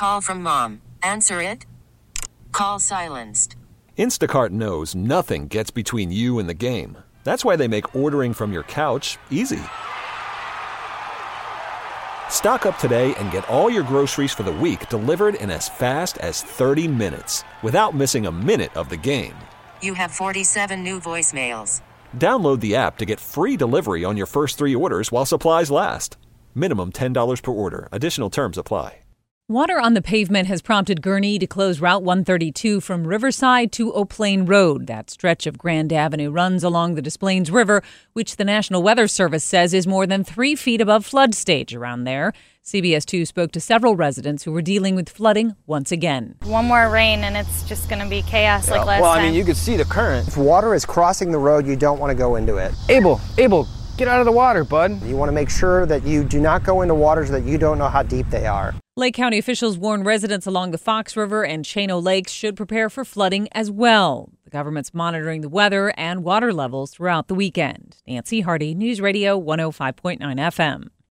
call from mom. Answer it. Call silenced. Instacart knows nothing gets between you and the game. That's why they make ordering from your couch easy. Stock up today and get all your groceries for the week delivered in as fast as 30 minutes without missing a minute of the game. You have 47 new voicemails. Download the app to get free delivery on your first 3 orders while supplies last. Minimum $10 per order. Additional terms apply. Water on the pavement has prompted Gurnee to close Route 132 from Riverside to Eau Plaine Road. That stretch of Grand Avenue runs along the Des Plaines River, which the National Weather Service says is more than 3 feet above flood stage around there. CBS 2 spoke to several residents who were dealing with flooding once again. One more rain and it's just going to be chaos like last time. Well, I mean, you can see the current. If water is crossing the road, you don't want to go into it. Abel, get out of the water, bud. You want to make sure that you do not go into waters that you don't know how deep they are. Lake County officials warn residents along the Fox River and Chano Lakes should prepare for flooding as well. The government's monitoring the weather and water levels throughout the weekend. Nancy Hardy, News Radio 105.9 FM.